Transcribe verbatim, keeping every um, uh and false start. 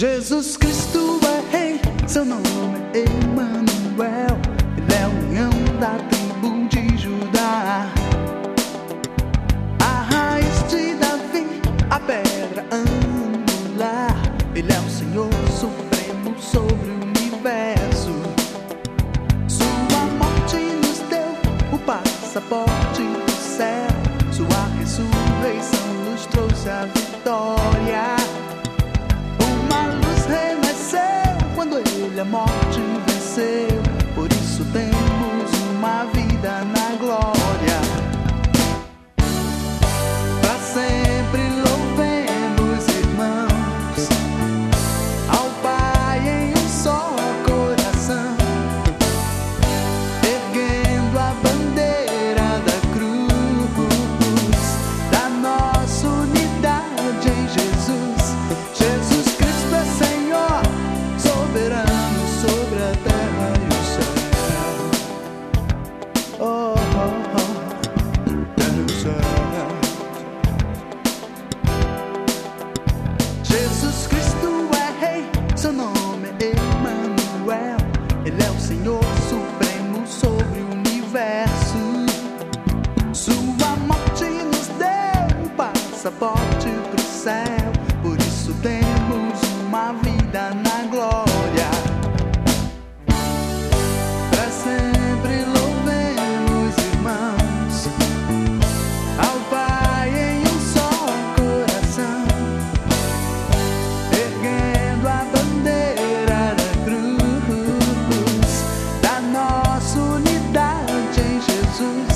Jesus Cristo é rei, seu nome é Emanuel. Ele é o leão da tribo de Judá, a raiz de Davi, a pedra angular. Ele é o Senhor supremo sobre o universo. Sua morte nos deu o passaporte do céu. Sua ressurreição nos trouxe a vitória. Uma luz renasceu quando Ele a morte venceu. Por isso temos uma vida na glória. Pra sempre louvemos, irmãos, ao Pai em um só coração, erguendo a bandeira da cruz, da nossa unidade em Jesus. Jesus Cristo é Senhor, soberano sobre a terra e o céu. Oh, oh, oh, terra e o céu. Jesus Cristo é rei, seu nome é Emanuel. Ele é o Senhor supremo sobre o universo. Sua morte nos deu um passaporte pro céu. Por isso temos uma vida na glória. Pra sempre louvemos, irmãos, ao Pai em um só coração, erguendo a bandeira da cruz, da nossa unidade em Jesus.